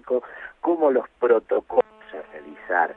diagnóstico como los protocolos a realizar.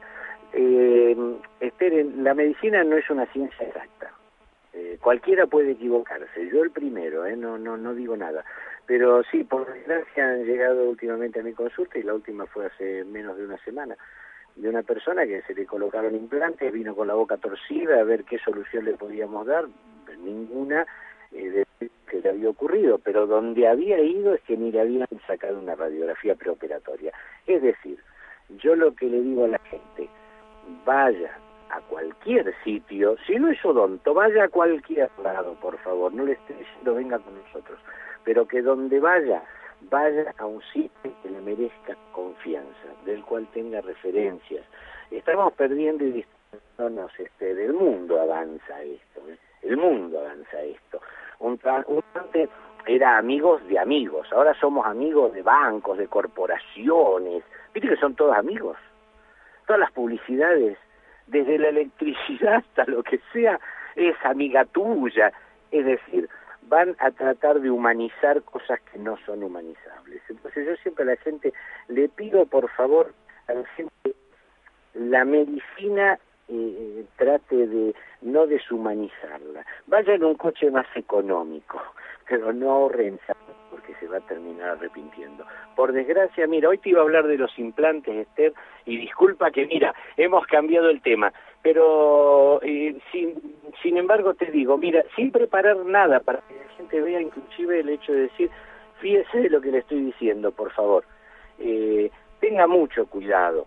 Esther, la medicina no es una ciencia exacta. Cualquiera puede equivocarse, yo el primero, no digo nada. Pero sí, por desgracia han llegado últimamente a mi consulta, y la última fue hace menos de una semana, de una persona que se le colocaron implantes, vino con la boca torcida a ver qué solución le podíamos dar, ninguna de que le había ocurrido, pero donde había ido es que ni le habían sacado una radiografía preoperatoria. Es decir, yo lo que le digo a la gente, vaya a cualquier sitio, si no es odonto, vaya a cualquier lado, por favor, no le esté diciendo venga con nosotros, pero que donde vaya a un sitio que le merezca confianza, del cual tenga referencias. Estamos perdiendo y distanciándonos, del mundo avanza esto, el mundo avanza esto. Antes era amigos de amigos, ahora somos amigos de bancos, de corporaciones, viste que son todos amigos, todas las publicidades, desde la electricidad hasta lo que sea, es amiga tuya, es decir, van a tratar de humanizar cosas que no son humanizables. Entonces yo siempre a la gente le pido, por favor, a la gente, la medicina trate de no deshumanizarla. Vaya en un coche más económico, pero no ahorren porque se va a terminar arrepintiendo. Por desgracia, mira, hoy te iba a hablar de los implantes, Esther, y disculpa que, mira, hemos cambiado el tema, pero sin embargo te digo, mira, sin preparar nada para que la gente vea inclusive el hecho de decir, fíjese de lo que le estoy diciendo, por favor, tenga mucho cuidado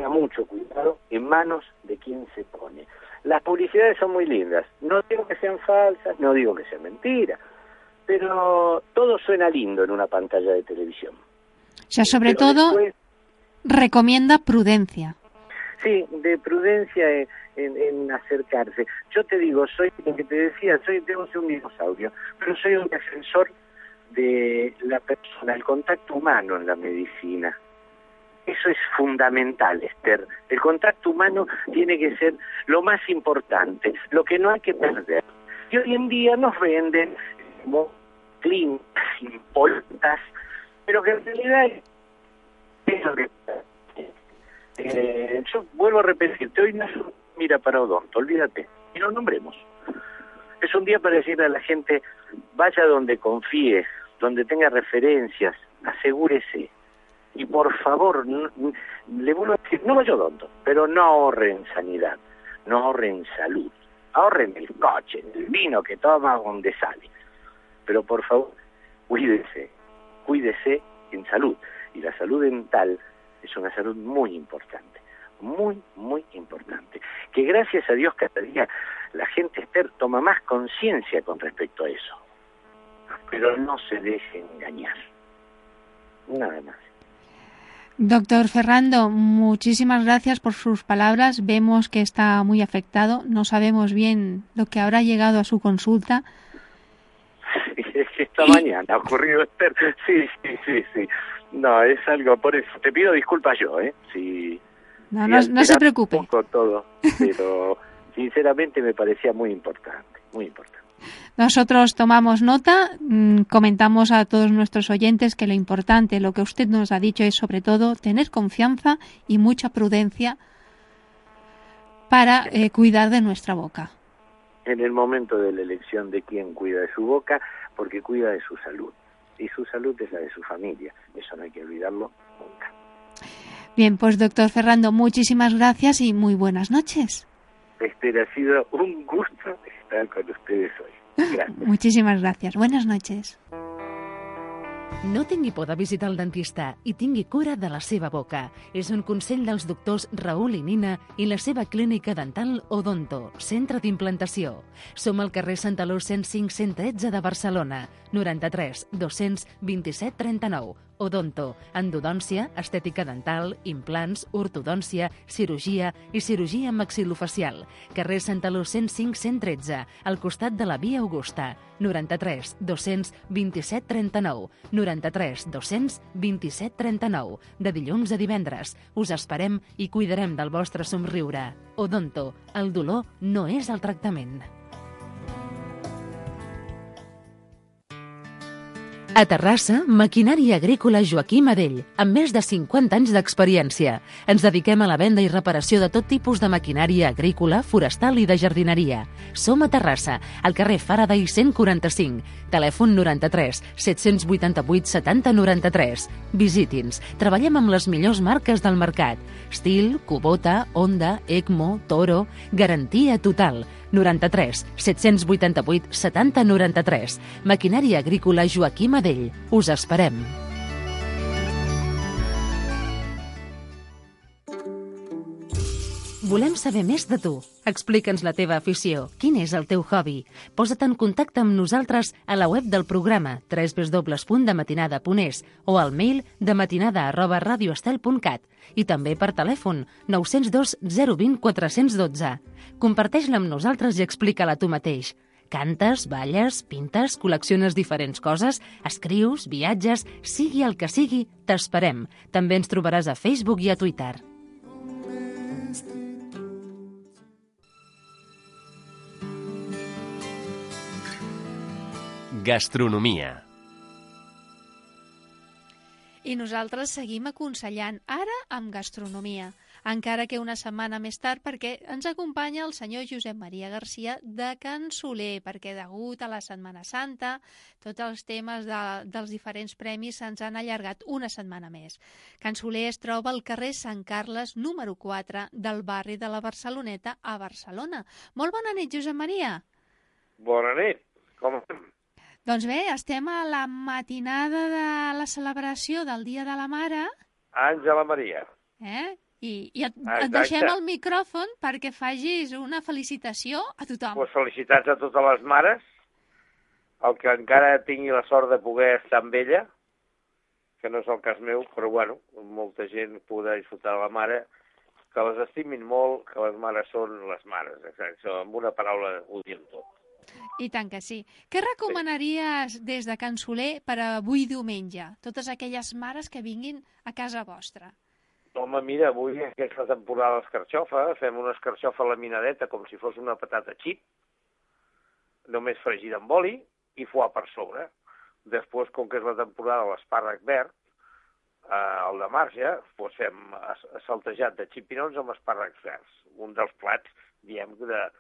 en manos de quien se pone. Las publicidades son muy lindas, no digo que sean falsas, no digo que sean mentiras, pero todo suena lindo en una pantalla de televisión. O sea, sobre todo, después, recomienda prudencia. Sí, de prudencia en acercarse. Yo te digo, soy lo que te decía, tengo un dinosaurio, pero soy un defensor de la persona, el contacto humano en la medicina. Eso es fundamental, Esther. El contacto humano tiene que ser lo más importante, lo que no hay que perder. Y hoy en día nos venden como clínicas impolutas, pero que en realidad es lo que... yo vuelvo a repetirte, hoy no es un mira para odonto, olvídate, y no nombremos. Es un día para decirle a la gente, vaya donde confíe, donde tenga referencias, asegúrese. Y por favor, le vuelvo a decir, no vaya odonto, pero no ahorren sanidad, no ahorren salud, ahorren el coche, el vino que toma donde sale. Pero por favor, cuídese en salud. Y la salud dental es una salud muy importante, muy, muy importante. Que gracias a Dios cada día la gente, Esther, toma más conciencia con respecto a eso. Pero no se deje engañar. Nada más. Doctor Ferrando, muchísimas gracias por sus palabras. Vemos que está muy afectado. No sabemos bien lo que habrá llegado a su consulta. Es que esta mañana ha ocurrido, Esther. Sí. No, es algo, por eso te pido disculpas yo, Sí. No se preocupe. Un poco todo, pero sinceramente me parecía muy importante, muy importante. Nosotros tomamos nota, comentamos a todos nuestros oyentes que lo importante, lo que usted nos ha dicho, es sobre todo tener confianza y mucha prudencia para cuidar de nuestra boca. En el momento de la elección de quién cuida de su boca, porque cuida de su salud. Y su salud es la de su familia. Eso no hay que olvidarlo nunca. Bien, pues doctor Ferrando, muchísimas gracias y muy buenas noches. Esther, ha sido un gusto estar con ustedes hoy. Gracias. Muchísimas gracias. Buenas noches. No tingui por de visitar el dentista i tingui cura de la seva boca. És un consell dels doctors Raül i Nina i la seva clínica dental Odonto, centre d'implantació. Som al carrer Santaló 105-113 de Barcelona, 93 227 39. Odonto, endodòncia, estètica dental, implants, ortodòncia, cirurgia i cirurgia maxil·lofacial. Carrer Santaló 105-113, al costat de la Via Augusta. 93 227 39. 93 227 39. De dilluns a divendres. Us esperem i cuidarem del vostre somriure. Odonto, el dolor no és el tractament. A Terrassa, maquinària agrícola Joaquim Adell, amb més de 50 anys d'experiència. Ens dediquem a la venda i reparació de tot tipus de maquinària agrícola, forestal i de jardineria. Som a Terrassa, al carrer Faraday 145, telèfon 93 788 70 93. Visiti'ns. Treballem amb les millors marques del mercat. Stihl, Kubota, Honda, Ecmo, Toro. Garantia total. 93 788 70 93. Maquinària agrícola Joaquim Adell. Us esperem. Volem saber més de tu. Explica'ns la teva afició. Quin és el teu hobby? Posa't en contacte amb nosaltres a la web del programa www.dematinada.es o al mail dematinada@radioestel.cat i també per telèfon 902 020 412. Comparteix-la amb nosaltres i explica-la tu mateix. Cantes, balles, pintes, col·lecciones diferents coses, escrius, viatges, sigui el que sigui, t'esperem. També ens trobaràs a Facebook i a Twitter. Gastronomia. I nosaltres seguim aconsellant, ara amb gastronomia, encara que una setmana més tard, perquè ens acompanya el senyor Josep Maria Garcia de Can Soler, perquè degut a la Setmana Santa, tots els temes dels diferents premis se'ns han allargat una setmana més. Can Soler es troba al carrer Sant Carles, número 4, del barri de la Barceloneta, a Barcelona. Molt bona nit, Josep Maria. Bona nit, com estem? Doncs bé, estem a la matinada de la celebració del Dia de la Mare. Àngela Maria. I et deixem el micròfon perquè facis una felicitació a tothom. Pues felicitats a totes les mares, el que encara tingui la sort de poder estar amb ella, que no és el cas meu, però bueno, molta gent podrà disfrutar de la mare, que les estimin molt, que les mares són les mares. Exacte. Amb una paraula ho diem tot. I tant que sí. Què recomanaries des de Can Soler per avui diumenge? Totes aquelles mares que vinguin a casa vostra. Home, mira, avui que és la temporada d'escarxofa, fem una escarxofa laminadeta com si fos una patata xip, només fregida amb oli i foie per sobre. Després, com que és la temporada de l'espàrrec verd, el de marge, doncs fem saltejat de xipirons amb espàrrecs verds. Un dels plats, diem,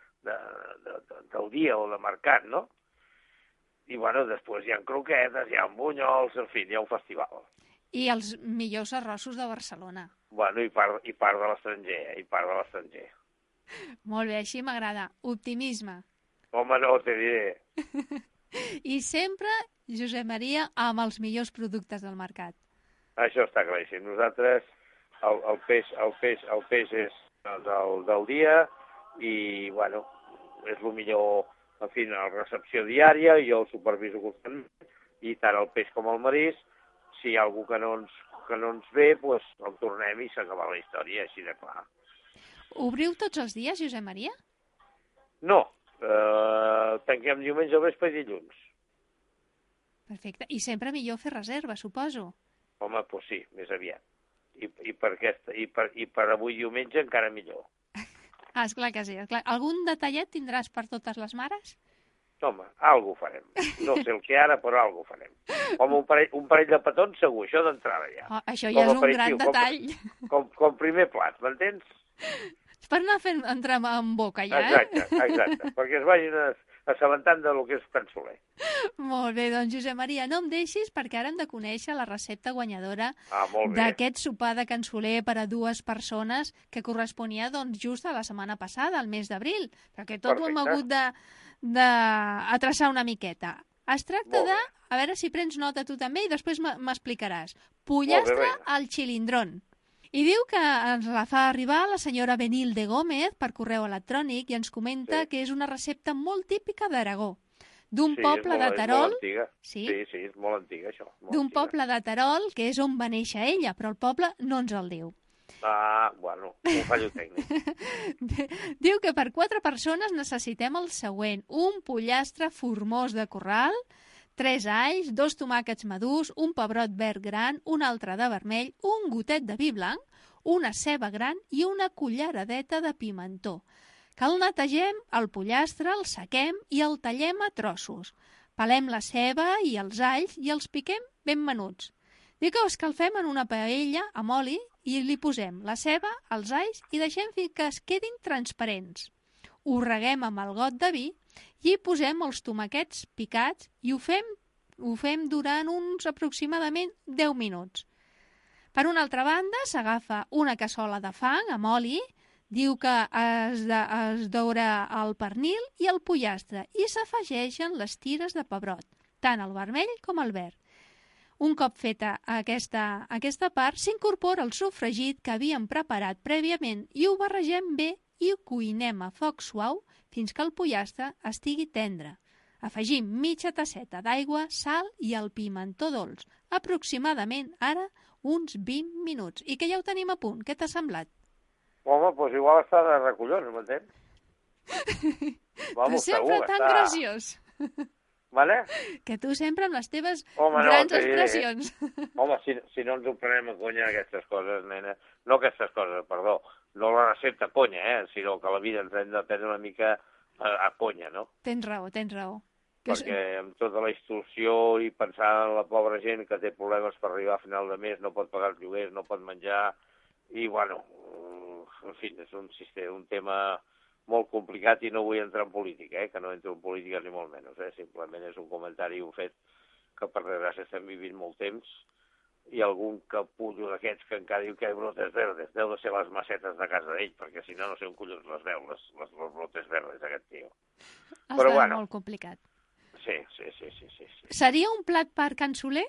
del dia o de mercat, no? I, bueno, després hi ha croquetes, hi ha bunyols, en fi, hi ha un festival. I els millors arrossos de Barcelona. Bueno, i part de l'estranger, Molt bé, així m'agrada. Optimisme. Home, no, te diré. I sempre, Josep Maria, amb els millors productes del mercat. Això està claríssim. Nosaltres, el peix és del dia, i, bueno, és el millor, en fi, la recepció diària, jo el superviso constantment, i tant el peix com el marisc, si hi ha algú que no ens ve, doncs el tornem i s'acaba la història, així de clar. Obriu tots els dies, Josep Maria? No, tanquem diumenge al vespre i dilluns. Perfecte, i sempre millor fer reserva, suposo. Home, doncs sí, més aviat. I per avui diumenge encara millor. Esclar que sí. Esclar. Algun detallet tindràs per totes les mares? Home, alguna farem. No sé el que ara, però alguna farem. Home, un parell de petons segur, això d'entrada ja. Oh, això ja és un gran detall. Com primer plat, m'entens? Per anar fent entrar en boca ja, Exacte, perquè es vagin assabentant del que és Can Soler. Molt bé, doncs Josep Maria, no em deixis perquè ara hem de conèixer la recepta guanyadora d'aquest sopar de Can Soler per a 2 persones que corresponia doncs just a la setmana passada, al mes d'abril, perquè tot ho hem hagut de una miqueta. Es tracta de, a veure si prens nota tu també i després m'explicaràs, pollastre al xilindrón. I diu que ens la fa arribar la senyora Benilde Gómez per correu electrònic i ens comenta que és una recepta molt típica d'Aragó, d'un poble de Terol. Sí, és molt antiga, això. D'un poble de Terol, que és on va néixer ella, però el poble no ens el diu. Bueno, un fallo tècnic. Diu que per 4 persones necessitem el següent: un pollastre formós de corral, 3 alls, 2 tomàquets madurs, un pebrot verd gran, un altre de vermell, un gotet de vi blanc, una ceba gran i una culleradeta de pimentó. Que el netegem, el pollastre, el sequem i el tallem a trossos. Pelem la ceba i els alls i els piquem ben menuts. Dic que ho escalfem en una paella amb oli i li posem la ceba, els alls i deixem fins que es quedin transparents. Ho reguem amb el got de vi i hi posem els tomaquets picats i ho fem durant uns aproximadament 10 minuts. Per una altra banda, s'agafa una cassola de fang amb oli, diu que es daura el pernil i el pollastre i s'afegeixen les tires de pebrot, tant el vermell com el verd. Un cop feta aquesta part, s'incorpora el sofregit que havíem preparat prèviament i ho barregem bé i ho cuinem a foc suau fins que el pollastre estigui tendre. Afegim mitja tasseta d'aigua, sal i el pimentó dolç, aproximadament ara uns 20 minuts. I que ja ho tenim a punt. Què t'ha semblat? Home, doncs igual està de recollons, m'entens? Però sempre tan graciós. Vale? Que tu sempre amb les teves grans expressions. Home, si no ens ho prenem a conya aquestes coses, nena. No aquestes coses, perdó. No la recepta a conya, sinó que la vida ens hem de prendre una mica a conya, no? Tens raó. Perquè amb tota la instrucció i pensar en la pobra gent que té problemes per arribar a final de mes, no pot pagar els lloguers, no pot menjar, i bueno, en fi, és un tema molt complicat i no vull entrar en política, que no entro en política ni molt menys, simplement és un comentari un fet que per desgràcia estem vivint molt temps i algun capullo d'aquests que encara diu que hi ha brotes verdes, deu de ser les macetes de casa d'ell, perquè si no, no sé on collons les veu, les brotes verdes, aquest tio. Però bueno, molt complicat. Sí. Seria un plat per Can Soler?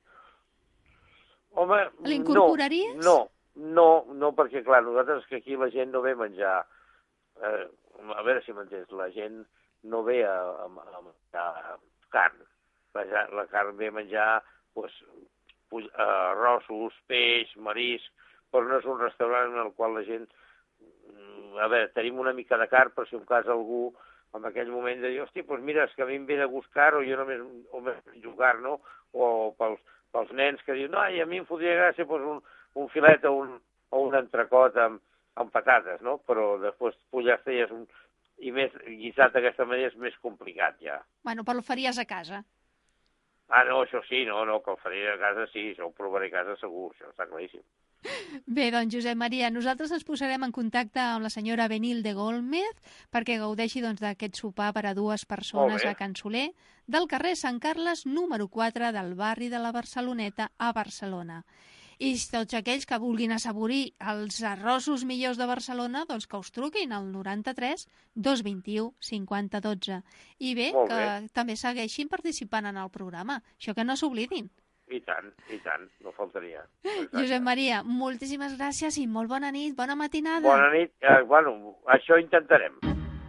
Home, l'incorporaries? No, perquè clar, nosaltres que aquí la gent no ve a menjar, a veure si m'entens, la gent no ve a menjar carn, la carn ve a menjar arrossos, peix, marisc, però no és un restaurant en el qual la gent, a veure, tenim una mica de carn, però si un cas algú en aquell moment de dir, hòstia, doncs mira, és que a mi em ve de gust carn, o jo només menjo carn, no? O pels nens que diuen, no, i a mi em fotria gràcia un filet o un entrecot amb patates, no? Però després pollastre ja i més guisat d'aquesta manera és més complicat, ja. Bueno, però el faries a casa. Ah, no, això sí, no, que el faré a casa sí, això ho provaré a casa segur, això està claríssim. Bé, doncs, Josep Maria, nosaltres ens posarem en contacte amb la senyora Benilde Gómez perquè gaudeixi d'aquest sopar per a 2 persones a Can Soler, del carrer Sant Carles, número 4 del barri de la Barceloneta, a Barcelona. I tots aquells que vulguin assaborir els arrossos millors de Barcelona, doncs que us truquin al 93 221 50 12. I bé, que també segueixin participant en el programa. Això que no s'oblidin. I tant, no faltaria. Exacte. Josep Maria, moltíssimes gràcies i molt bona nit, bona matinada. Bona nit, bueno, això intentarem.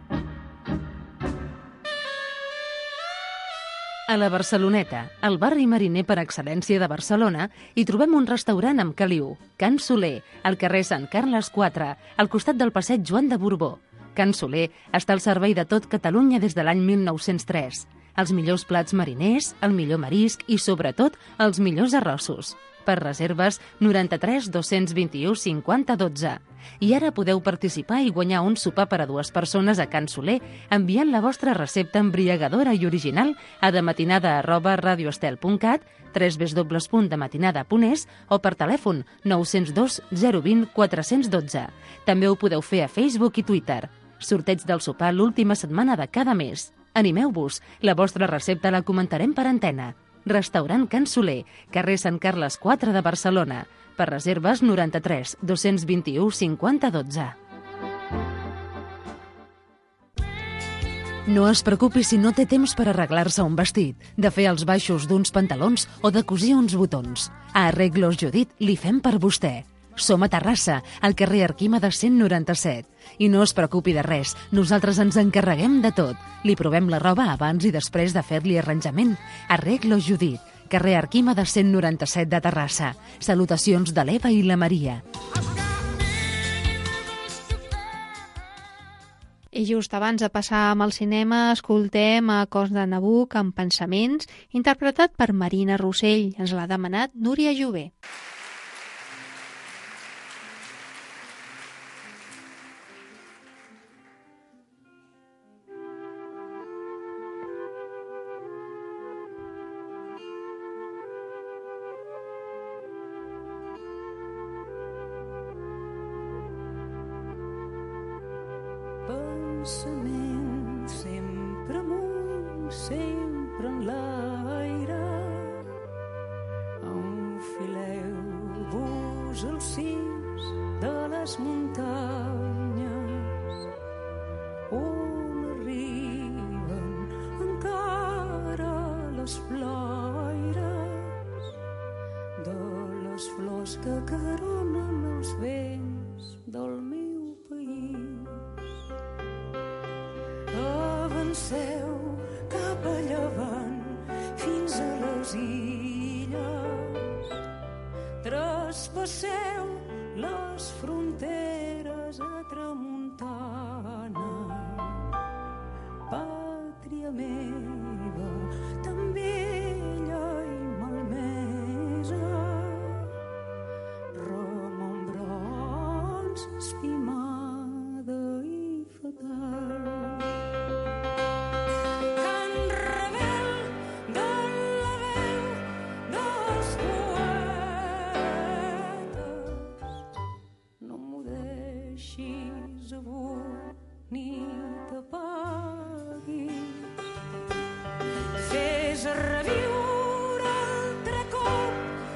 A la Barceloneta, el barri mariner per excel·lència de Barcelona, hi trobem un restaurant amb caliu, Can Soler, al carrer Sant Carles 4, al costat del passeig Joan de Borbó. Can Soler està al servei de tot Catalunya des de l'any 1903. Els millors plats mariners, el millor marisc i, sobretot, els millors arrossos. Per reserves, 93 221 50 12. I ara podeu participar i guanyar un sopar per a 2 persones a Can Soler enviant la vostra recepta embriagadora i original a dematinada@radioestel.cat, www.dematinada.es o per telèfon 902 020 412. També ho podeu fer a Facebook i Twitter. Sorteig del sopar l'última setmana de cada mes. Animeu-vos, la vostra recepta la comentarem per antena. Restaurant Can Soler, carrer Sant Carles 4 de Barcelona. Per reserves 93 221 50 12. No es preocupi si no té temps per arreglar-se un vestit, de fer els baixos d'uns pantalons o de cosir uns botons. A Arreglos Judit li fem per vostè. Som a Terrassa, al carrer Arquímedes 197. I no es preocupi de res, nosaltres ens encarreguem de tot. Li provem la roba abans i després de fer-li arranjament. Arreglo Judit, carrer Arquímedes 197 de Terrassa. Salutacions de l'Eva i la Maria. I just abans de passar amb el cinema, escoltem a Cos de Nabuc amb Pensaments, interpretat per Marina Rossell. Ens l'ha demanat Núria Jové. pensament sempre amunt, sempre en l'aire. Enfileu-vos als cims de les muntanyes on arriben encara les flaires de les flors que caronen els vents del meu país. Avanceu cap a llevant fins a les illes, traspasseu les fronteres a tramuntana, pàtria meva, tan bella i malmesa, remembrants espimada i fatal. Cant rebel de la veu dels poetes, no m'ho deixis avui ni t'apaguis. Fes reviure altre cop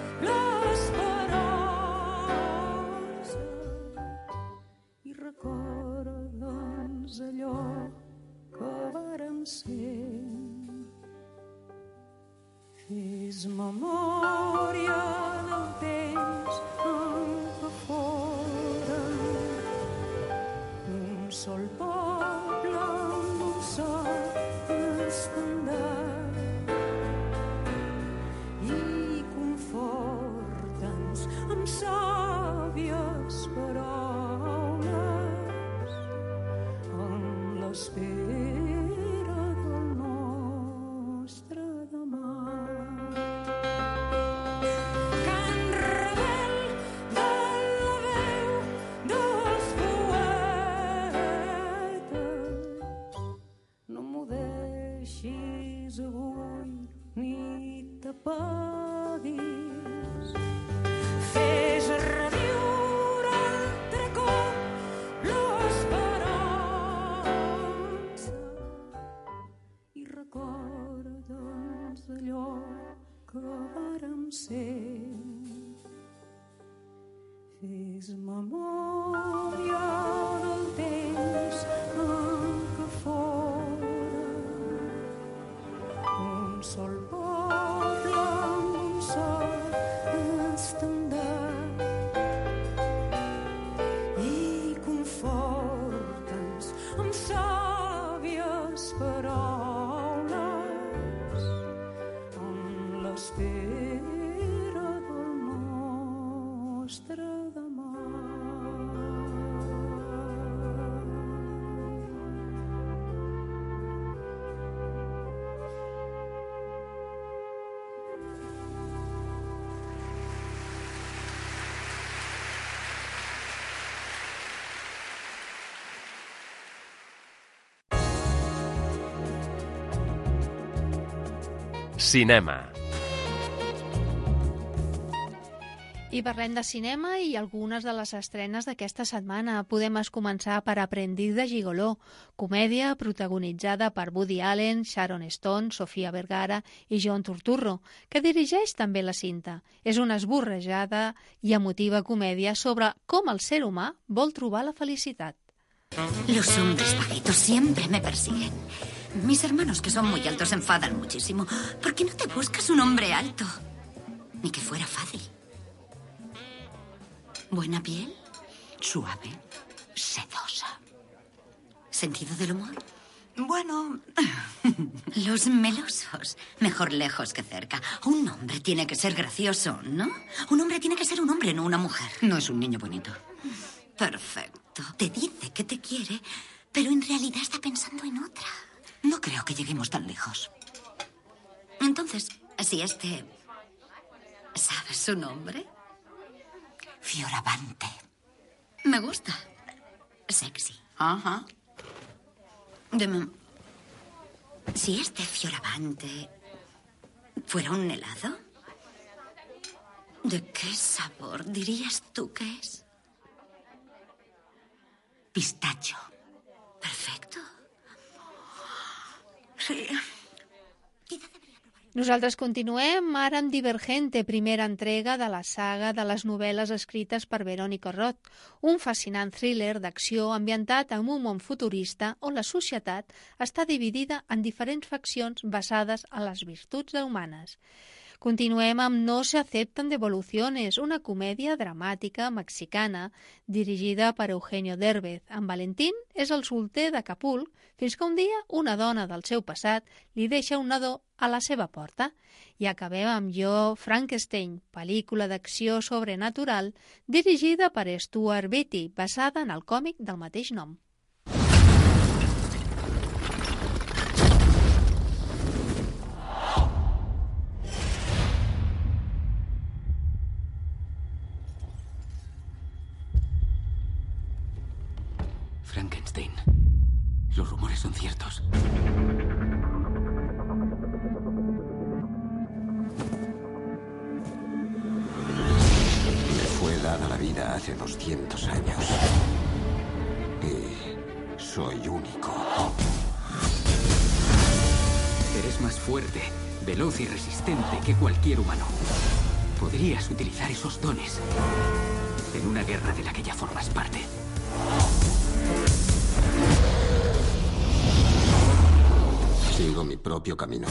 l'esperança i recorda'ns allò que vàrem ser. Fes memòria del temps en què fórem un sol poble amb un sol estendard i conforta'ns amb sàvies paraules en l'espera del nostre demà. Cant rebel de la veu dels poetes, no m'ho deixis avui ni t'apaguis. Fes reviure altre cop l'esperança i recorda'ns allò que vàrem ser. Fes memòria del temps en què fórem un sol poble amb un sol estendard i conforta'ns amb sàvies paraules en l'espera del nostre demà. Cinema. I parlem de cinema i algunes de les estrenes d'aquesta setmana. Podem començar per Aprendiz de Gigoló, comèdia protagonitzada per Woody Allen, Sharon Stone, Sofia Vergara i John Turturro, que dirigeix també la cinta. És una esborrejada i emotiva comèdia sobre com el ser humà vol trobar la felicitat. Los hombres bajitos siempre me persiguen. Mis hermanos, que son muy altos, se enfadan muchísimo. ¿Por qué no te buscas un hombre alto? Ni que fuera fácil. Buena piel, suave, sedosa. ¿Sentido del humor? Bueno, los melosos. Mejor lejos que cerca. Un hombre tiene que ser gracioso, ¿no? Un hombre tiene que ser un hombre, no una mujer. No es un niño bonito. Perfecto. Te dice que te quiere, pero en realidad está pensando en otra. No creo que lleguemos tan lejos. Entonces, si ¿sabes su nombre? Fioravante. Me gusta. Sexy. Ajá. Si Fioravante fuera un helado, ¿de qué sabor dirías tú que es? Pistacho. Perfecto. Sí. Nosaltres continuem ara amb Divergente, primera entrega de la saga de les novel·les escrites per Verónica Roth, un fascinant thriller d'acció ambientat en un món futurista on la societat està dividida en diferents faccions basades en les virtuts humanes. Continuem amb No se aceptan devoluciones, una comèdia dramàtica mexicana dirigida per Eugenio Derbez. En Valentín és el solter d'Acapulc fins que un dia una dona del seu passat li deixa un nadó a la seva porta. I acabem amb Jo, Frankenstein, pel·lícula d'acció sobrenatural dirigida per Stuart Beattie, basada en el còmic del mateix nom. Frankenstein. Los rumores son ciertos. Me fue dada la vida hace 200 años. Y soy único. Eres más fuerte, veloz y resistente que cualquier humano. Podrías utilizar esos dones en una guerra de la que ya formas parte. Sigo mi propio camino.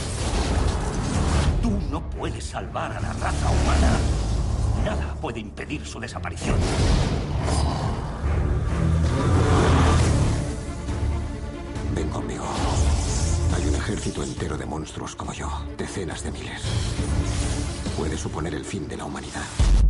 Tú no puedes salvar a la raza humana. Nada puede impedir su desaparición. Ven conmigo. Hay un ejército entero de monstruos como yo, decenas de miles. Puede suponer el fin de la humanidad.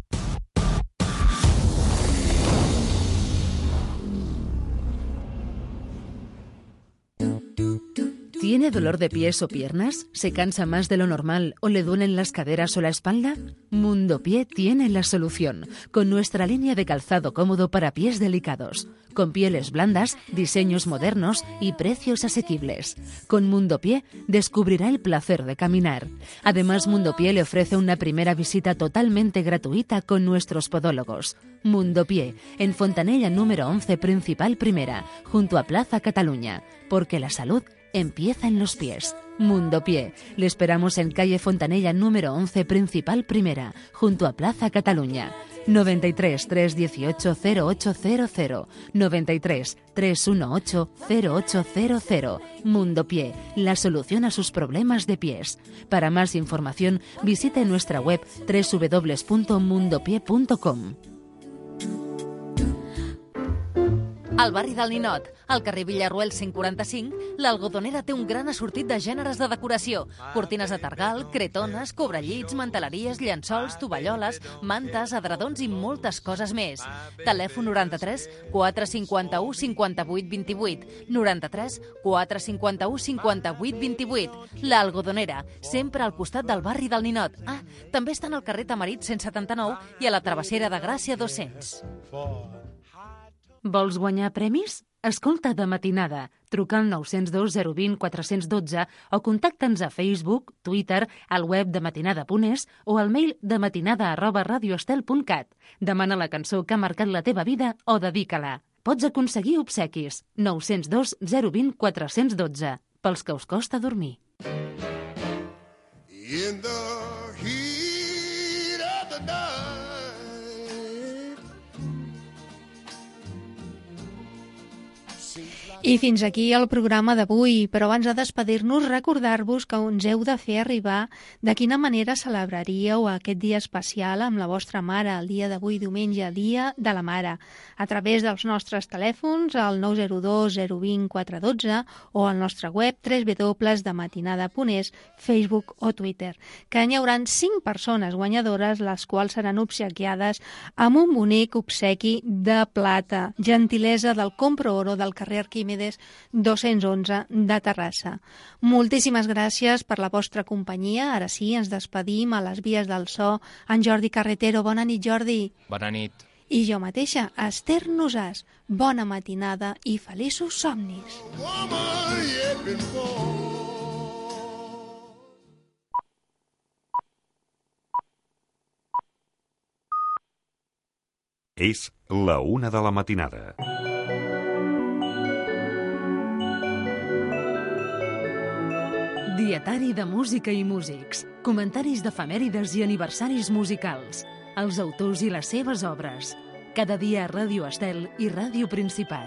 ¿Tiene dolor de pies o piernas? ¿Se cansa más de lo normal o le duelen las caderas o la espalda? Mundo Pie tiene la solución, con nuestra línea de calzado cómodo para pies delicados, con pieles blandas, diseños modernos y precios asequibles. Con Mundo Pie descubrirá el placer de caminar. Además, Mundo Pie le ofrece una primera visita totalmente gratuita con nuestros podólogos. Mundo Pie, en Fontanella número 11, Principal Primera, junto a Plaza Cataluña, porque la salud empieza en los pies. Mundo Pie. Le esperamos en calle Fontanella número 11, Principal Primera, junto a Plaza Cataluña. 93 318 0800 93 318 0800. Mundo Pie, la solución a sus problemas de pies. Para más información, visite nuestra web www.mundopie.com. Al barri del Ninot, al carrer Villarruel 145, l'Algodonera té un gran assortit de gèneres de decoració. Cortines de targal, cretones, cobrellits, manteleries, llençols, tovalloles, mantes, edredons i moltes coses més. Telèfon 93 451 58 28. 93 451 58 28. L'Algodonera, sempre al costat del barri del Ninot. Ah, també estan al carrer Tamarit 179 i a la Travessera de Gràcia 200. Vols guanyar premis? Escolta De Matinada. Truca al 902 020 412 o contacta'ns a Facebook, Twitter, al web dematinada.es o al mail dematinada@radioestel.cat. Demana la cançó que ha marcat la teva vida o dedica-la. Pots aconseguir obsequis. 902 020 412. Pels que us costa dormir. In the heat of the night. I fins aquí el programa d'avui, però abans de despedir-nos recordar-vos que ens heu de fer arribar de quina manera celebraríeu aquest dia especial amb la vostra mare, el dia d'avui diumenge, dia de la mare, a través dels nostres telèfons al 902 020 412 o al nostre web www.dematinada.es, Facebook o Twitter, que hi haurà 5 persones guanyadores, les quals seran obsequiades amb un bonic obsequi de plata, gentilesa del Compro Oro del carrer Arquímedes 211 de Terrassa. Moltíssimes gràcies per la vostra companyia. Ara sí, ens despedim a les vies del so. En Jordi Carretero. Bona nit, Jordi. Bona nit. I jo mateixa, Esther Nosàs. Bona matinada i feliços somnis. És la 1 de la matinada. Dietari de música i músics. Comentaris d'efemèrides i aniversaris musicals. Els autors i les seves obres. Cada dia a Ràdio Estel i Ràdio Principat.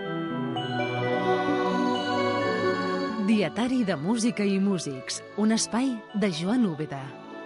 Dietari de música i músics. Un espai de Joan Úbeda.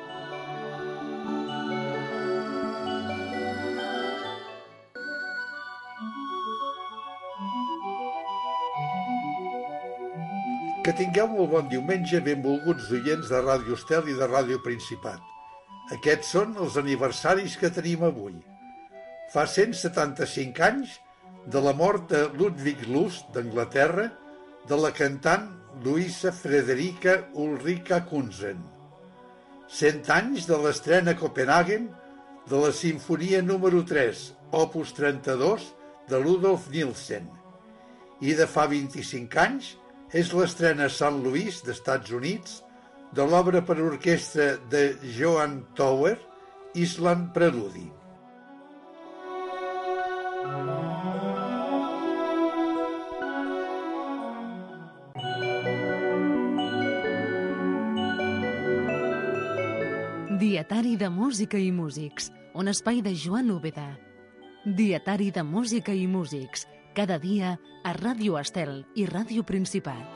Que tingueu molt bon diumenge, benvolguts oients de Ràdio Estel i de Ràdio Principat. Aquests són els aniversaris que tenim avui. Fa 175 anys de la mort de Ludwig Lust, d'Anglaterra, de la cantant Luisa Frederica Ulrika Kunzen. 100 anys de l'estrena a Copenhagen de la Simfonia número 3, opus 32, de Rudolf Nielsen. I de fa 25 anys és l'estrena a Sant Louis, d'Estats Units, de l'obra per orquestra de Johan Tower, Island Preludi. Dietari de música i músics, un espai de Joan Úbeda. Dietari de música i músics, cada dia a Ràdio Estel i Ràdio Principat.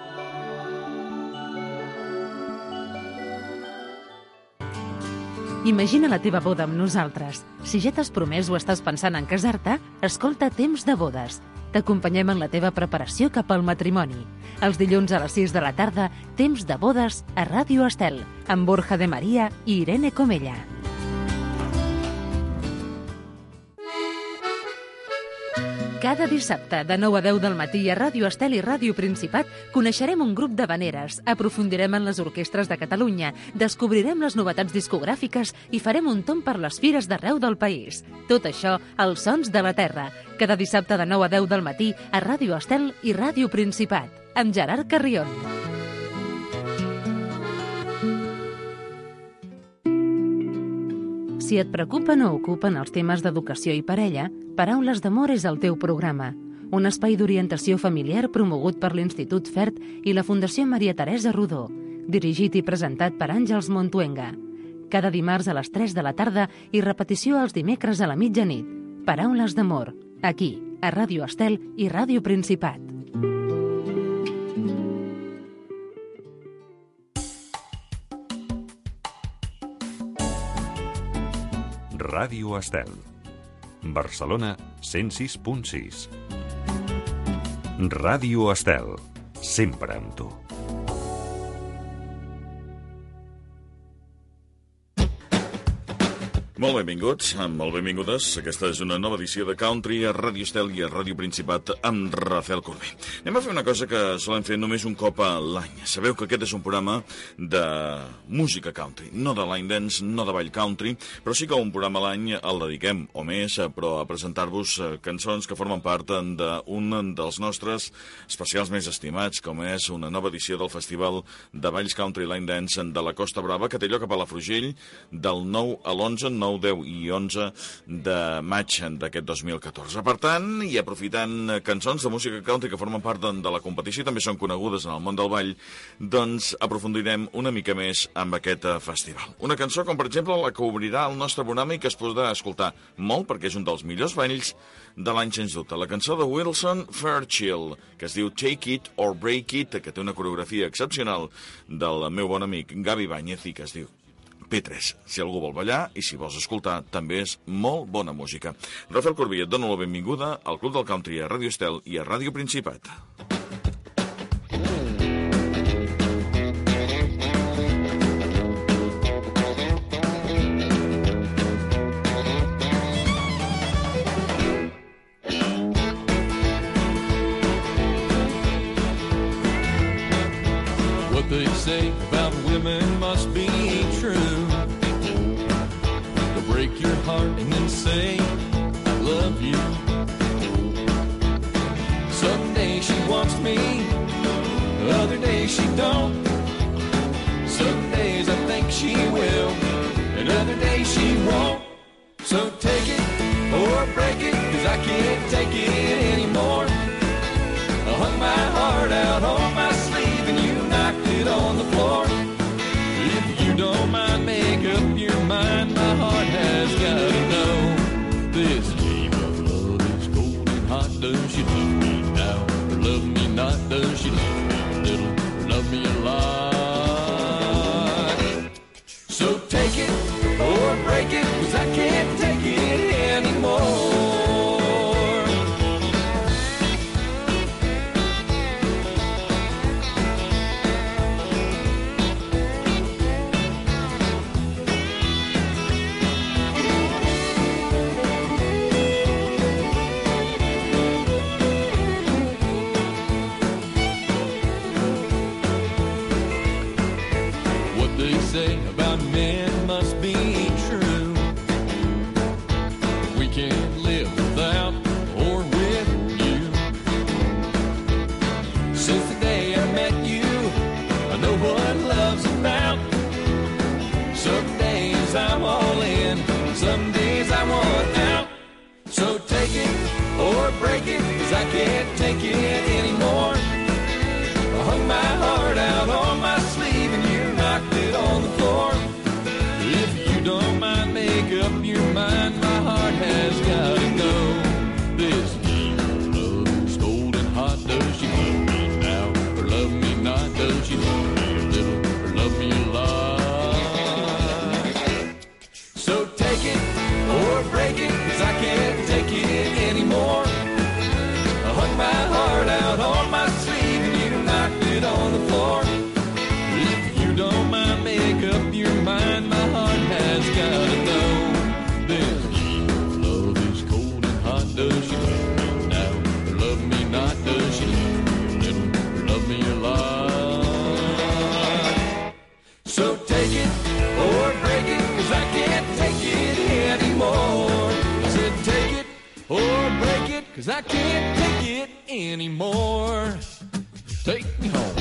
Imagina la teva boda amb nosaltres. Si ja t'has promès o estàs pensant en casar-te, escolta Temps de bodes. T'acompanyem en la teva preparació cap al matrimoni. Els dilluns a les 6 de la tarda, Temps de bodes a Ràdio Estel, amb Borja de Maria i Irene Comella. Cada dissabte, de 9 a 10 del matí a Ràdio Estel i Ràdio Principat, coneixerem un grup d'havaneres, aprofundirem en les orquestres de Catalunya, descobrirem les novetats discogràfiques i farem un tomb per les fires d'arreu del país. Tot això, als Sons de la Terra. Cada dissabte de 9 a 10 del matí a Ràdio Estel i Ràdio Principat, amb Gerard Carrion. Si et preocupen o ocupen els temes d'educació i parella, Paraules d'amor és el teu programa, un espai d'orientació familiar promogut per l'Institut FERT i la Fundació Maria Teresa Rodó, dirigit i presentat per Àngels Montuenga. Cada dimarts a les 3 de la tarda i repetició els dimecres a la mitjanit. Paraules d'amor, aquí, a Ràdio Estel i Ràdio Principat. Ràdio Estel. Barcelona 106.6. Ràdio Estel. Sempre amb tu. Molt benvinguts, molt benvingudes. Aquesta és una nova edició de Country a Ràdio Estel i a Ràdio Principat amb Rafael Corbí. Anem a fer una cosa que solem fer només un cop a l'any. Sabeu que aquest és un programa de música country, no de line dance, no de ball country, però sí que un programa a l'any el dediquem, o més, però a presentar-vos cançons que formen part d'un dels nostres especials més estimats, com és una nova edició del Festival de Balls Country Line Dance de la Costa Brava, que té lloc a Palafrugell del 9 a l'11, 9, 10 i 11 de maig d'aquest 2014. Per tant, i aprofitant cançons de música country que formen part de la competició i també són conegudes en el món del ball, doncs aprofundirem una mica més amb aquest festival. Una cançó com, per exemple, la que obrirà el nostre programa i que es podrà escoltar molt perquè és un dels millors balls de l'any, sens dubte. La cançó de Wilson Fairchild, que es diu Take It or Break It, que té una coreografia excepcional del meu bon amic Gavi Báñez i que es diu P3. Si algú vol ballar i si vols escoltar, també és molt bona música. Rafael Corbí, et dono la benvinguda al Club del Country a Ràdio Estel i a Ràdio Principat. What they say about women must be true. They'll break your heart and then say, I love you. Someday she wants me, other days she don't. Some days I think she will, and other days she won't. So take it or break it, 'cause I can't take it anymore. I hung my heart out on my sleeve and you knocked it on the floor. I can't take it anymore. I hung my heart out on my sleeve and you knocked it on the floor. If you don't mind, make up your mind, my heart has got to know. This love is cold and hot. Does she love me now or love me not? Does she love me a little or love me a lot? So take it or break it, 'cause I can't take it anymore. I hung my heart out on my sleeve and you knocked it on the floor. If you don't mind, make up your mind, my heart has got to know. This love is cold and hot. Does she love me now or love me not? Does she love me a little or love me a lot? So take it or break it, 'cause I can't take it anymore. I said take it or break it, 'cause I can't take it anymore. Take me home.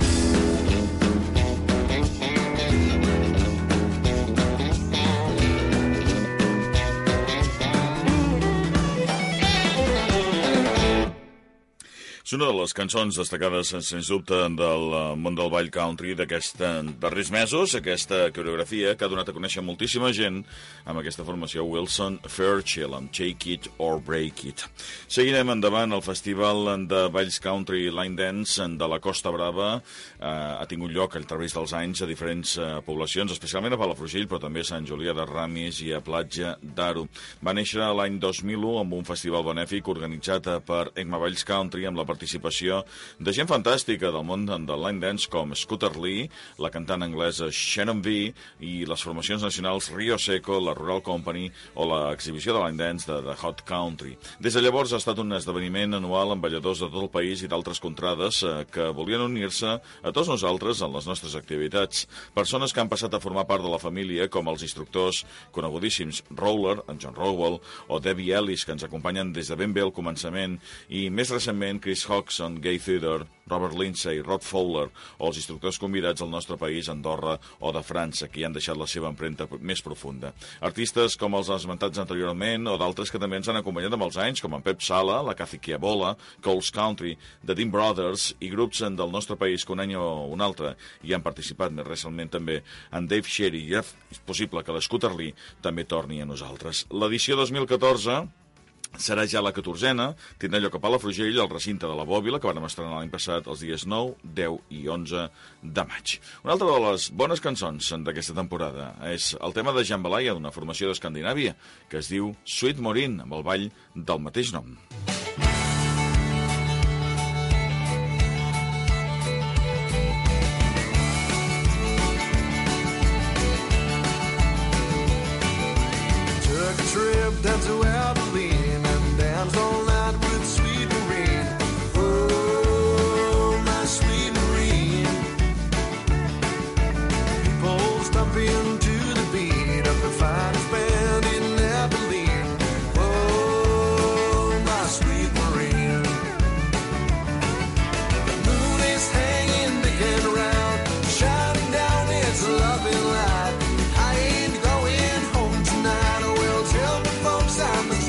És una de les cançons destacades, sens dubte, del món del ball country d'aquests darrers mesos, aquesta coreografia que ha donat a conèixer moltíssima gent amb aquesta formació Wilson Fairchild, amb Take It or Break It. Seguirem endavant. El Festival de Balls Country Line Dance de la Costa Brava ha tingut lloc al través dels anys a diferents poblacions, especialment a Palafrugell, però també a Sant Julià de Ramis i a Platja d'Aro. Va néixer l'any 2001 amb un festival benèfic organitzat per ECMA Balls Country amb la participació de gent fantàstica del món del line dance com Scooter Lee, la cantant anglesa Shannon V i les formacions nacionals Rio Seco, la Rural Company o l'exhibició de line dance de Hot Country. Des de llavors ha estat un esdeveniment anual amb balladors de tot el país i d'altres contrades que volien unir-se a tots nosaltres en les nostres activitats. Persones que han passat a formar part de la família com els instructors conegudíssims Roller, en John Rowell, o Debbie Ellis, que ens acompanyen des de ben bé al començament, i més recentment Chris Hodgson, Gay Theodore, Robert Lindsay, Rod Fowler o els instructors convidats al nostre país, Andorra o de França, que hi han deixat la seva empremta més profunda. Artistes com els esmentats anteriorment o d'altres que també ens han acompanyat amb els anys, com en Pep Sala, la Cathy Chiabola, Coles Country, The Dean Brothers i grups del nostre país que un any o un altre hi han participat més recentment també en Dave Sherry, i és possible que l'Scooter Lee també torni a nosaltres. L'edició 2014 serà ja la 14a, tindrà lloc a Palafrugell, al recinte de la Bòbila, que vam estrenar l'any passat els dies 9, 10 i 11 de maig. Una altra de les bones cançons d'aquesta temporada és el tema de Jambalaya, d'una formació d'Escandinàvia, que es diu Sweet Maureen, amb el ball del mateix nom. Took a trip down to Abilene and danced all night with Sweet Maureen. Oh, my Sweet Maureen. People stomping to the beat of the finest band in Abilene. Oh, my Sweet Maureen. The moon is hanging big and round, shining down its loving light. I ain't going home tonight. I will tell my folks I'm the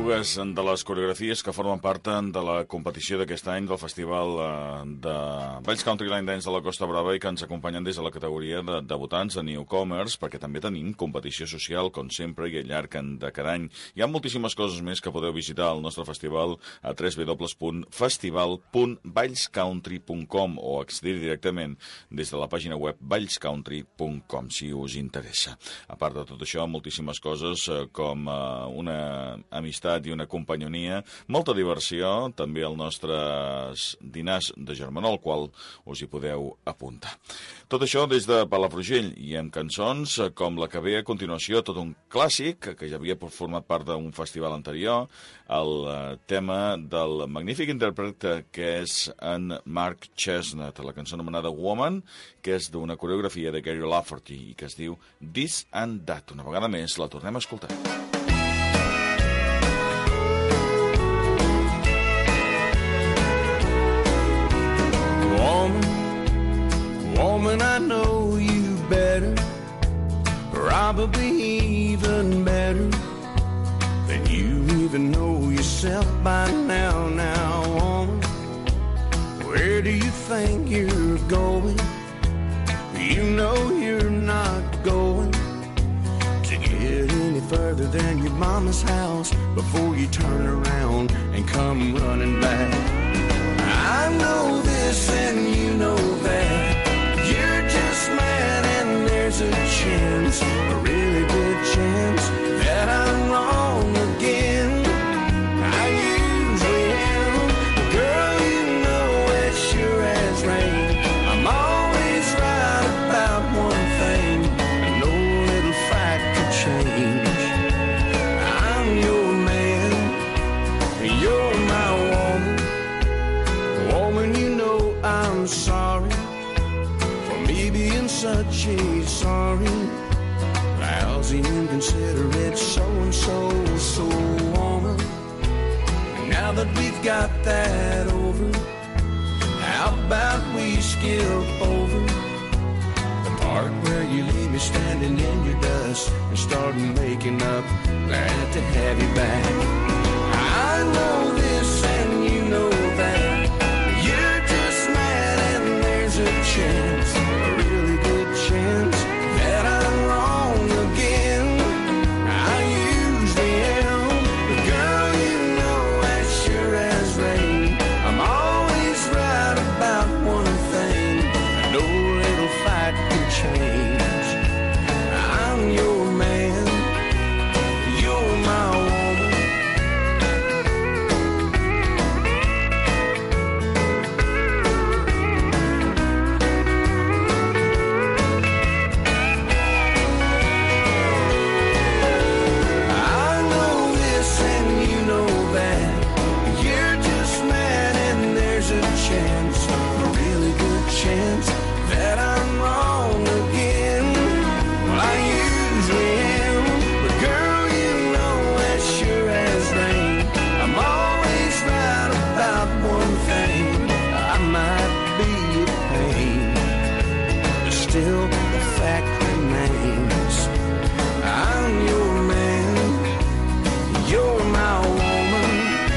dues de les coreografies que formen part de la competició d'aquest any del Festival de Balls Country Line Dance de la Costa Brava i que ens acompanyen des de la categoria de debutants, de newcomers, perquè també tenim competició social, com sempre, i al llarg de cada any. Hi ha moltíssimes coses més que podeu visitar al nostre festival a www.festival.ballscountry.com o accedir directament des de la pàgina web ballscountry.com, si us interessa. A part de tot això, moltíssimes coses com una amistat i una companyonia, molta diversió, també els nostres dinars de germanor, al qual us hi podeu apuntar. Tot això des de Palafrugell i amb cançons com la que ve a continuació, tot un clàssic que ja havia format part d'un festival anterior, el tema del magnífic intèrpret que és en Mark Chestnut, la cançó anomenada Woman, que és d'una coreografia de Gary Lafferty i que es diu This and That. Una vegada més la tornem a escoltar. Woman, I know you better, probably even better than you even know yourself by now. Now, woman, where do you think you're going? You know you're not going to get any further than your mama's house before you turn around and come running back. I know this and you know that. You're just mad and there's a chance, a really good chance, that I'm wrong again. I usually am. Girl, you know it sure as rain. I'm always right about one thing, and no little fact could change. I'm your man, you're my woman. Woman, you know I'm sorry for me being such a sorry, lousy, inconsiderate, so-and-so, so woman. And now that we've got that over, how about we skip over the part where you leave me standing in your dust and start making up? Glad to have you back. I know this and you know that. You're just mad and there's a chance, a really good chance, that I'm wrong again. I usually am, but girl, you know as sure as rain, I'm always right about one thing, and no little fight can change. I'm your man, you're my woman. I know this and you know that. You're just mad and there's a chance, a really good chance, that I'm wrong again. Well, I usually am, but girl, you know as sure as rain, I'm always right about one thing. I might be a pain, but still the fact remains. I'm your man, you're my woman.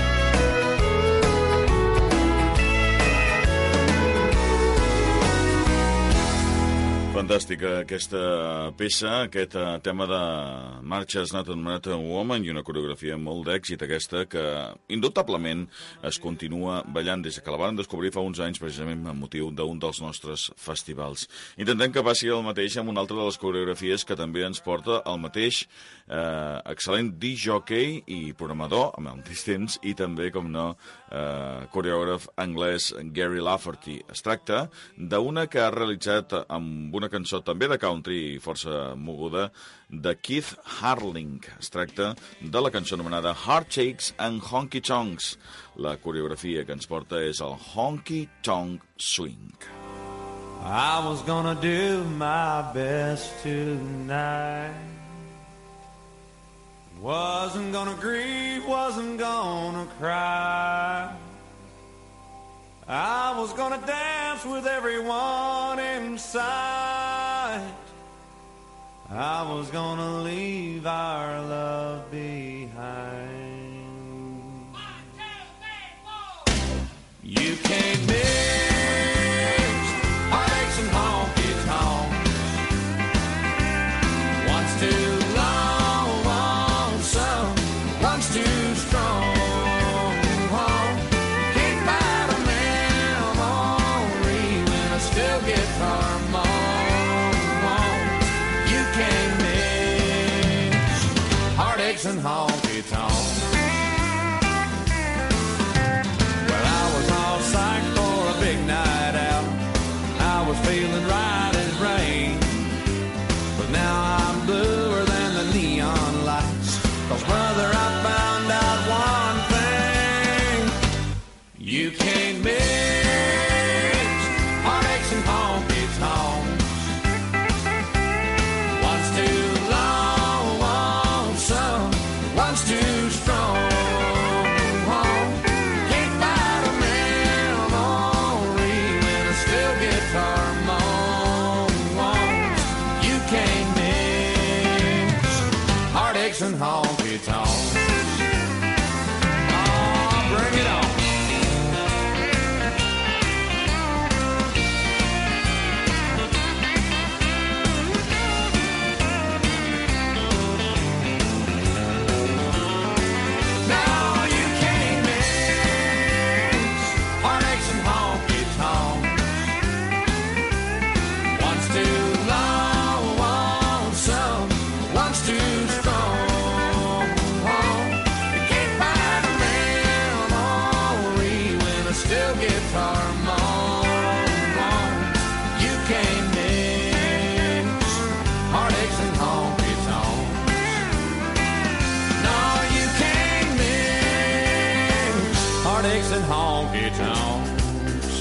Fantàstica aquesta peça, aquest tema de Mark Chestnut anomenat Woman i una coreografia molt d'èxit aquesta que indubtablement es continua ballant des que la van descobrir fa uns anys precisament amb motiu d'un dels nostres festivals. Intentem que passi el mateix amb una altra de les coreografies que també ens porta el mateix excel·lent disc-jockey i programador amb el mateix temps i també, com no, coreògraf anglès Gary Lafferty. Es tracta d'una que ha realitzat amb una cançó també de country força moguda de Keith Harling. Es tracta de la cançó anomenada Heartshakes and Honky Tonks. La coreografia que ens porta és el Honky Tonk Swing. I was gonna do my best tonight. Wasn't gonna grieve, wasn't gonna cry. I was gonna dance with everyone in sight. I was gonna leave our love behind. heartaches and honky-tonks. Well, I was all psyched for a big night out. I was feeling right as rain. But now I'm bluer than the neon lights. 'Cause brother, I found out one thing. You can't mix heartaches and honky-tonks. One's too lonesome, one's too strong. Can't find a memory when a steel guitar moans. You can't mix heartaches and honky-tonks. Oh, bring it on. And honky-tonks.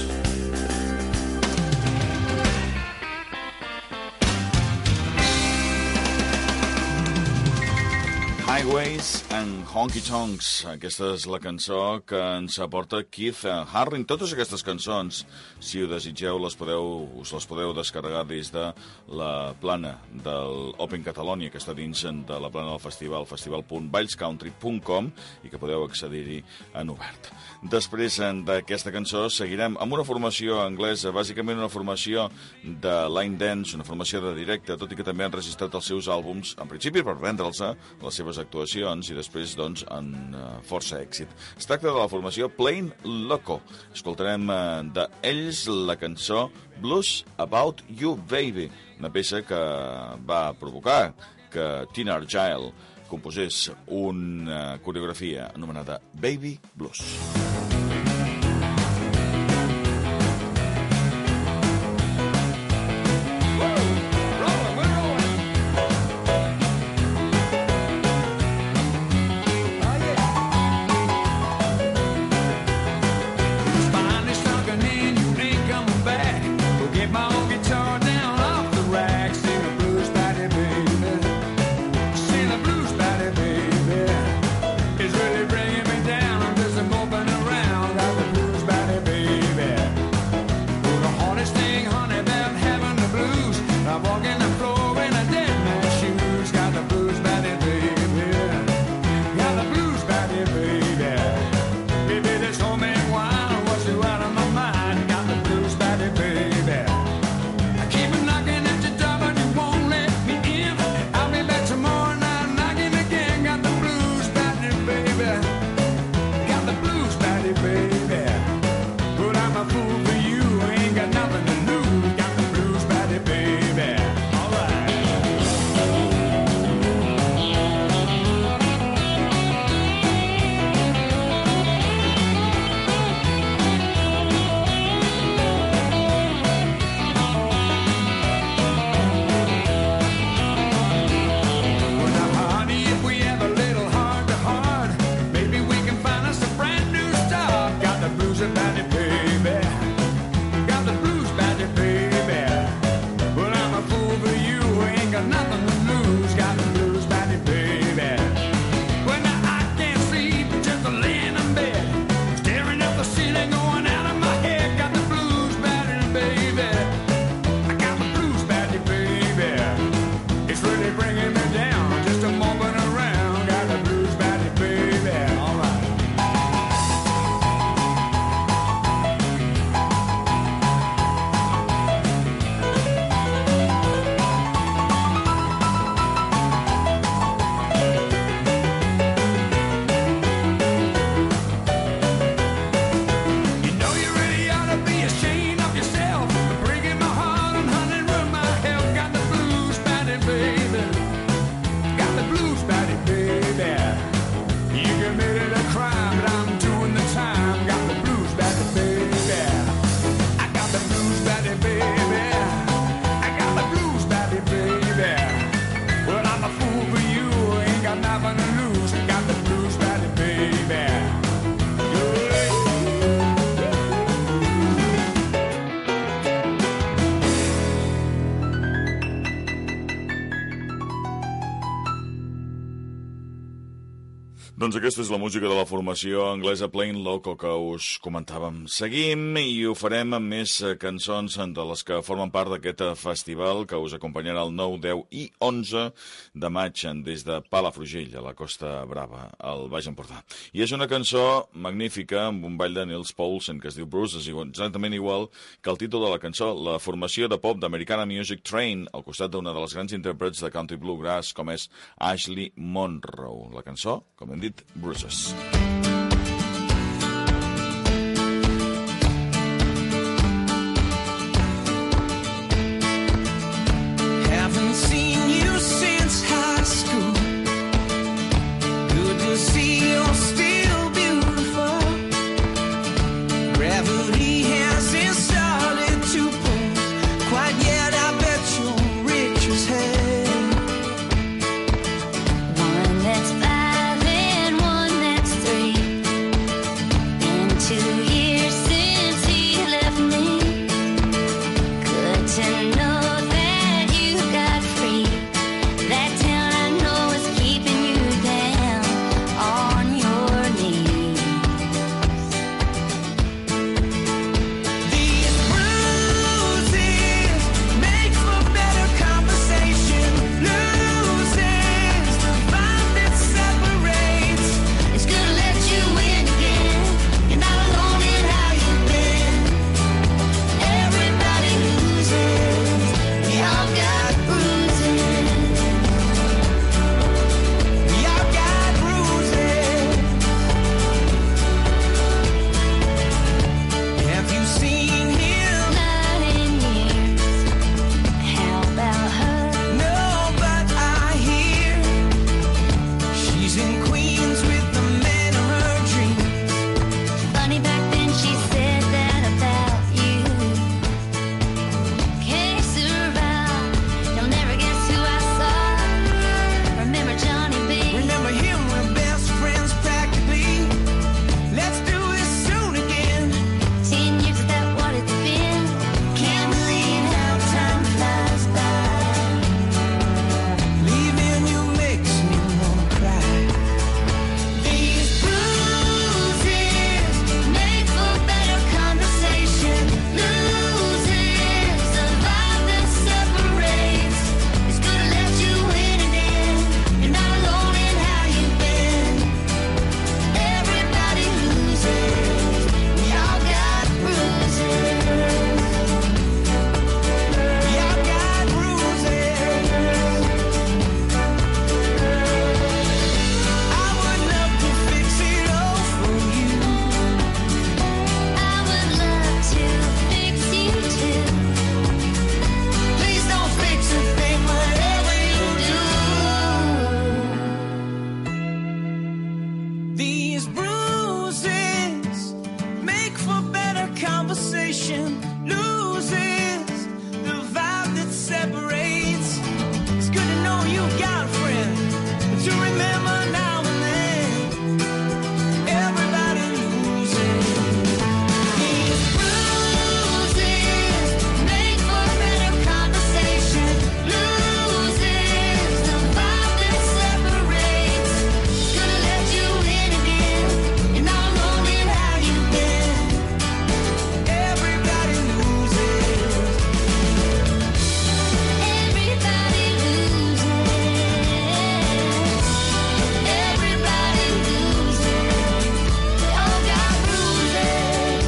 Highways and honky-tonks. Aquesta és la cançó que ens aporta Keith Haring. Totes aquestes cançons, si ho desitgeu, us les podeu descarregar des de la plana del Open Catalonia, que està dins de la plana del festival, festival.ballscountry.com, i que podeu accedir-hi en obert. Després d'aquesta cançó seguirem amb una formació anglesa, bàsicament una formació de line dance, una formació de directe, tot i que també han registrat els seus àlbums, en principi per vendre'ls les seves actuacions, i després, doncs, en força èxit. Es tracta de la formació Plain Loco. Escoltarem d'ells la cançó Blues About You Baby, una peça que va provocar que Tina Argyle composés una coreografia anomenada Baby Blues. Doncs aquesta és la música de la formació anglesa Plain Loco que us comentàvem. Seguim i ho farem amb més cançons de les que formen part d'aquest festival que us acompanyarà el 9, 10 i 11 de maig des de Palafrugell, a la Costa Brava, al Baix Empordà. I és una cançó magnífica amb un ball de Nils Poulsen que es diu Bruce, és exactament igual que el títol de la cançó, la formació de pop d'Americana Music Train, al costat d'una de les grans intèrprets de country bluegrass com és Ashley Monroe. La cançó, com hem dit, Bruises. Haven't seen you since high school. Good to see you're still beautiful. Gravity hasn't started to pull quite yet. I bet you're rich as hell. One that's five and one that's three. Been 2 years since he left me. Good to know that you got free. That town I know is keeping you down on your knees. These bruises make for better conversation. Loses the bond that separates. It's gonna let you in again. You're not alone in how you've been. Everybody loses. We all got bruises. We all got bruises. Have you seen him? Not in years. How about her? No, but I hear she's in Queens with the man of her dreams. Funny, back then she said that about you. Case around, you'll never guess who I saw. Remember Johnny B? Remember him, we're best friends practically. Let's do this soon again. 10 years, is that what it's been? Can't believe how time flies by. Leaving you makes me wanna cry. These bruises make for better conversation. Loses the vibe that separates. It's gonna let you in again. You're not alone in how you've been. Everybody loses. We all got bruises. We all got bruises. I would love to fix it all for you. I would love to fix you too. Please don't fix a thing, whatever you do. These bruises make for better conversation. Loses the vibe that separates. It's good to know you got a friend, but to remember now and then, everybody loses. These bruises make for better conversation. Loses the vibe that separates. It's gonna let you in again. You're not alone in how you've been. Everybody loses. Everybody loses. Everybody loses. They all got bruises.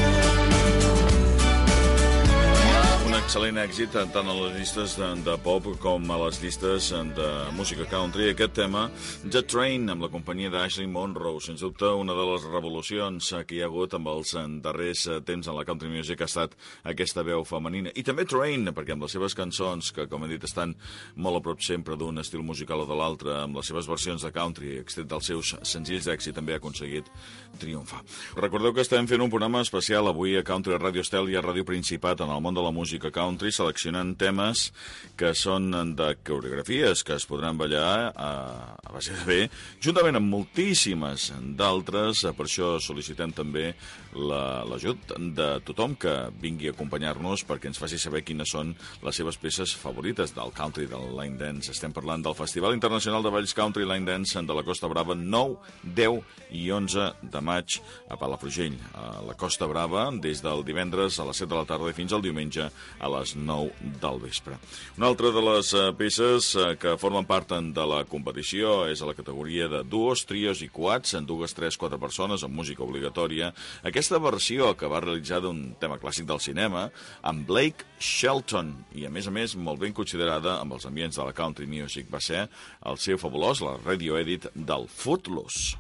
Un excel·lent èxit tant a les llistes de pop com a les llistes de música country. Aquest tema, The Train, amb la companyia d'Ashley Monroe, sens dubte una de les revolucions que hi ha hagut amb els darrers temps en la country music ha estat aquesta veu femenina. I també Train, perquè amb les seves cançons, que com he dit estan molt a prop sempre d'un estil musical o de l'altre, amb les seves versions de country, extret dels seus senzills d'èxit, també ha aconseguit triomfar. Recordeu que estem fent un programa especial avui a Country, a Ràdio Estel i a Ràdio Principat en el món de la música country, seleccionant temes que són de coreografies que es podran ballar a base de bé, juntament amb moltíssimes d'altres. Per això sol·licitem també l'ajut de tothom que vingui a acompanyar-nos perquè ens faci saber quines són les seves peces favorites del country, del line dance. Estem parlant del Festival Internacional de Balls Country Line Dance de la Costa Brava, 9, 10 i 11 de maig a Palafrugell, a la Costa Brava, des del divendres a les 7 de la tarda fins al diumenge a les 9 del vespre. Una altra de les peces que formen part de la competició és a la categoria de duos, trios i quads, en 2, 3, 4 persones, amb música obligatòria. Aquesta versió que va realitzar d'un tema clàssic del cinema, amb Blake Shelton, i a més, molt ben considerada amb els ambients de la country music, va ser el seu fabulós, la radio edit del Footloose.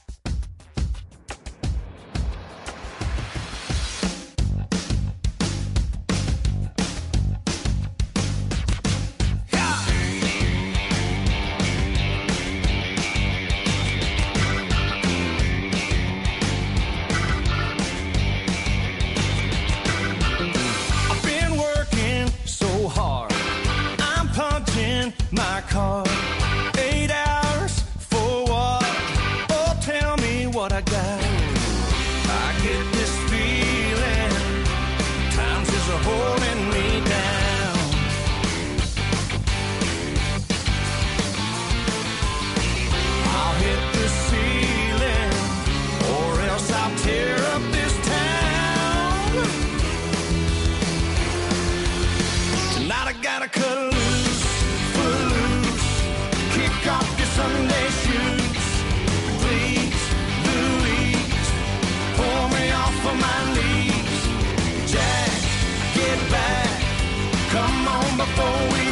My car, 8 hours for what? Oh, tell me what I got. I get this feeling times is a holding me down. I'll hit the ceiling or else I'll tear up this town. Tonight I gotta cut loose. Sunday shoes, please, Louise, pull me off of my knees. Jack, get back, come on before we